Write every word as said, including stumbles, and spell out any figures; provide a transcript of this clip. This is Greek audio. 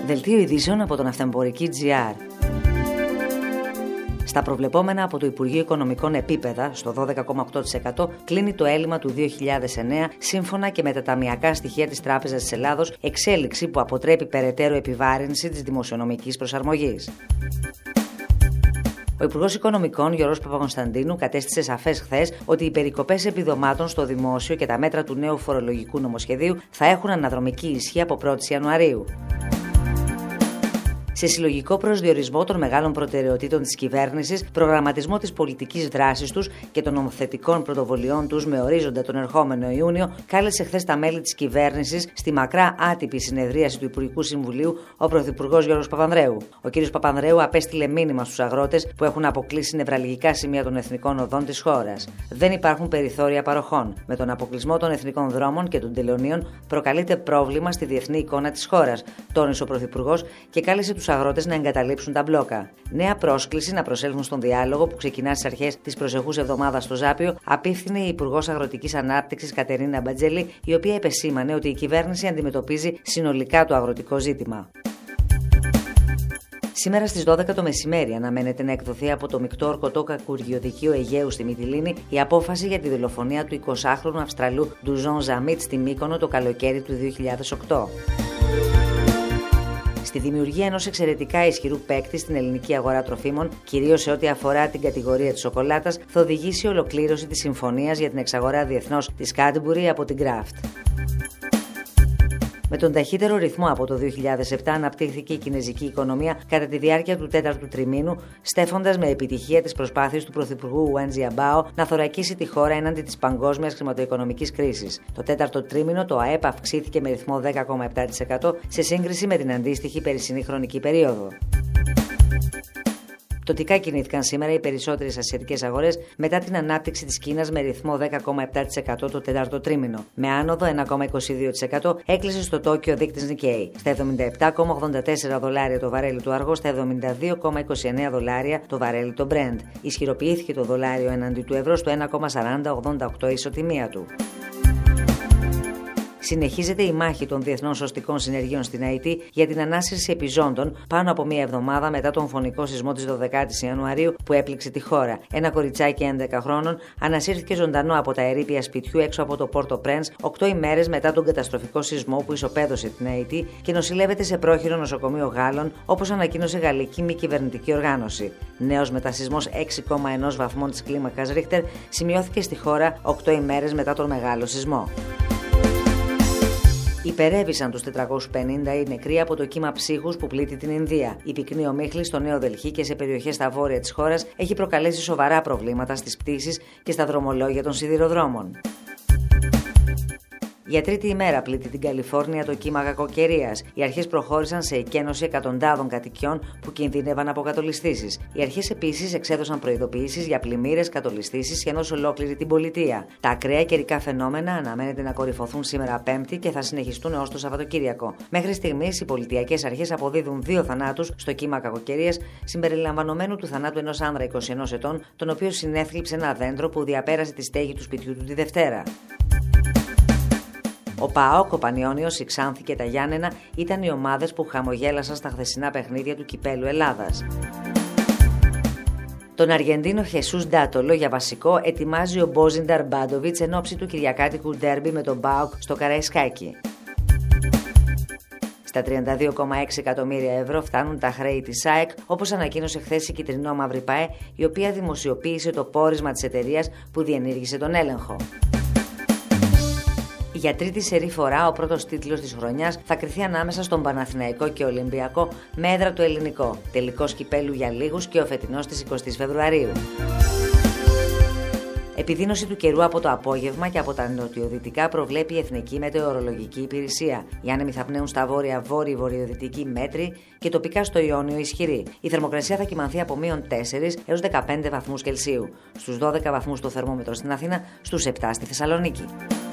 Δελτίο ειδήσεων από τον Αυτεμπορική τζι αρ. Στα προβλεπόμενα από το Υπουργείο Οικονομικών επίπεδα, στο δώδεκα κόμμα οκτώ τοις εκατό, κλείνει το έλλειμμα του δύο χιλιάδες εννέα, σύμφωνα και με τα ταμειακά στοιχεία της Τράπεζας της Ελλάδος, εξέλιξη που αποτρέπει περαιτέρω επιβάρυνση της δημοσιονομικής προσαρμογής. Ο Υπουργός Οικονομικών Γιώργος Παπακωνσταντίνου κατέστησε σαφές χθες ότι οι περικοπές επιδομάτων στο δημόσιο και τα μέτρα του νέου φορολογικού νομοσχεδίου θα έχουν αναδρομική ισχύ από πρώτη Ιανουαρίου. Σε συλλογικό προσδιορισμό των μεγάλων προτεραιοτήτων της κυβέρνησης, προγραμματισμό της πολιτικής δράσης τους και των νομοθετικών πρωτοβολιών τους με ορίζοντα τον ερχόμενο Ιούνιο, κάλεσε χθες τα μέλη της κυβέρνησης στη μακρά άτυπη συνεδρίαση του Υπουργικού Συμβουλίου ο Πρωθυπουργός Γιώργος Παπανδρέου. Ο κ. Παπανδρέου απέστειλε μήνυμα στους αγρότες που έχουν αποκλείσει νευραλγικά σημεία των εθνικών οδών της χώρας. Δεν υπάρχουν περιθώρια παροχών. Με τον αποκλεισμό των εθνικών δρόμων και των τελωνίων προκαλείται πρόβλημα στη διεθνή εικόνα της χώρας, τόνισε ο Πρωθυπουργός και κάλεσε τους αγρότες να εγκαταλείψουν τα μπλόκα. Νέα πρόσκληση να προσέλθουν στον διάλογο που ξεκινά στις αρχές της προσεχούς εβδομάδας στο Ζάπιο απίφθινε η Υπουργός Αγροτικής Ανάπτυξης Κατερίνα Μπατζέλη, η οποία επεσήμανε ότι η κυβέρνηση αντιμετωπίζει συνολικά το αγροτικό ζήτημα. Σήμερα στις δώδεκα το μεσημέρι αναμένεται να εκδοθεί από το Μεικτό Ορκωτό Κακουργιοδικείο Αιγαίου στη Μυτιλήνη η απόφαση για τη δολοφονία του εικοσάχρονου Αυστραλού Ντουζόν Ζαμίτ στη Μύκονο το καλοκαίρι του δύο χιλιάδες οκτώ. Στη δημιουργία ενός εξαιρετικά ισχυρού παίκτη στην ελληνική αγορά τροφίμων, κυρίως σε ό,τι αφορά την κατηγορία της σοκολάτας, θα οδηγήσει η ολοκλήρωση της συμφωνίας για την εξαγορά διεθνώς της Cadbury από την Kraft. Με τον ταχύτερο ρυθμό από το δύο χιλιάδες επτά αναπτύχθηκε η κινεζική οικονομία κατά τη διάρκεια του τέταρτου τριμήνου, στέφοντας με επιτυχία τις προσπάθειες του Πρωθυπουργού Wen Jiabao να θωρακίσει τη χώρα έναντι της παγκόσμιας χρηματοοικονομικής κρίσης. Το τέταρτο τρίμηνο το ΑΕΠ αυξήθηκε με ρυθμό δέκα κόμμα επτά τοις εκατό σε σύγκριση με την αντίστοιχη περσινή χρονική περίοδο. Πτωτικά κινήθηκαν σήμερα οι περισσότερες ασιατικές αγορές μετά την ανάπτυξη της Κίνας με ρυθμό δέκα κόμμα επτά τοις εκατό το τέταρτο τρίμηνο. Με άνοδο ένα κόμμα είκοσι δύο τοις εκατό έκλεισε στο Τόκιο δείκτης Nikkei. Στα εβδομήντα επτά κόμμα ογδόντα τέσσερα δολάρια το βαρέλι του αργό, στα εβδομήντα δύο κόμμα είκοσι εννέα δολάρια το βαρέλι το Brent. Ισχυροποιήθηκε το δολάριο εναντί του ευρώ στο ένα κόμμα σαράντα ογδόντα οκτώ ισοτιμία του. Συνεχίζεται η μάχη των διεθνών σωστικών συνεργείων στην Αϊτή για την ανάσυρση επιζώντων πάνω από μία εβδομάδα μετά τον φωνικό σεισμό της δωδεκάτης Ιανουαρίου που έπληξε τη χώρα. Ένα κοριτσάκι έντεκα χρόνων ανασύρθηκε ζωντανό από τα ερείπια σπιτιού έξω από το Πόρτο Πρένς οκτώ ημέρες μετά τον καταστροφικό σεισμό που ισοπαίδωσε την Αϊτή και νοσηλεύεται σε πρόχειρο νοσοκομείο Γάλλων, όπως ανακοίνωσε γαλλική μη κυβερνητική οργάνωση. Νέος μετασεισμός έξι κόμμα ένα βαθμών της κλίμακας Ρίχτερ σημειώθηκε στη χώρα οκτώ ημέρες μετά τον μεγάλο σεισμό. Υπερέβησαν τους τετρακόσιους πενήντα οι νεκροί από το κύμα ψύχους που πλήττει την Ινδία. Η πυκνή ομίχλη στο Νέο Δελχή και σε περιοχές στα βόρεια της χώρας έχει προκαλέσει σοβαρά προβλήματα στις πτήσεις και στα δρομολόγια των σιδηροδρόμων. Για τρίτη ημέρα πλήττει την Καλιφόρνια το κύμα κακοκαιρίας. Οι αρχές προχώρησαν σε εκένωση εκατοντάδων κατοικιών που κινδύνευαν από κατολισθήσεις. Οι αρχές επίσης εξέδωσαν προειδοποιήσεις για πλημμύρες, κατολισθήσεις σχεδόν ολόκληρη την πολιτεία. Τα ακραία καιρικά φαινόμενα αναμένεται να κορυφωθούν σήμερα Πέμπτη και θα συνεχιστούν έως το Σαββατοκύριακο. Μέχρι στιγμής οι πολιτιακές αρχές αποδίδουν δύο θανάτους στο κύμα κακοκαιρίας, συμπεριλαμβανομένου του θανάτου ενός άνδρα είκοσι ενός ετών, τον οποίο συνέθλιψε ένα δέντρο που διαπέρασε τη στέγη του σπιτιού του τη Δευτέρα. Ο ΠΑΟΚ, ο Πανιώνιος, η Ξάνθη και τα Γιάννενα ήταν οι ομάδες που χαμογέλασαν στα χθεσινά παιχνίδια του Κυπέλλου Ελλάδας. Τον Αργεντίνο Χεσούς Ντάτολο για βασικό ετοιμάζει ο Μπόζινταρ Μπάντοβιτς εν ώψη του κυριακάτικου ντέρμπι με τον ΠΑΟΚ στο Καραϊσκάκι. Στα τριάντα δύο κόμμα έξι εκατομμύρια ευρώ φτάνουν τα χρέη της ΑΕΚ, όπως ανακοίνωσε χθες η κυτρινό-μαύρη ΠΑΕ, η οποία δημοσιοποίησε το πόρισμα της εταιρείας που διενήργησε τον έλεγχο. Για τρίτη σερή φορά ο πρώτος τίτλος της χρονιάς θα κριθεί ανάμεσα στον Παναθηναϊκό και Ολυμπιακό με έδρα το ελληνικό. Τελικός κυπέλου για λίγους και ο φετινός της εικοστής Φεβρουαρίου. Επιδείνωση του καιρού από το απόγευμα και από τα νοτιοδυτικά προβλέπει η Εθνική Μετεωρολογική Υπηρεσία. Οι άνεμοι θα πνέουν στα βόρεια βόρειο-βορειοδυτική μέτρη και τοπικά στο Ιόνιο ισχυρή. Η θερμοκρασία θα κυμανθεί από μείον τέσσερα έως δεκαπέντε βαθμούς Κελσίου. Στους δώδεκα βαθμούς το θερμόμετρο στην Αθήνα, στους επτά στη Θεσσαλονίκη.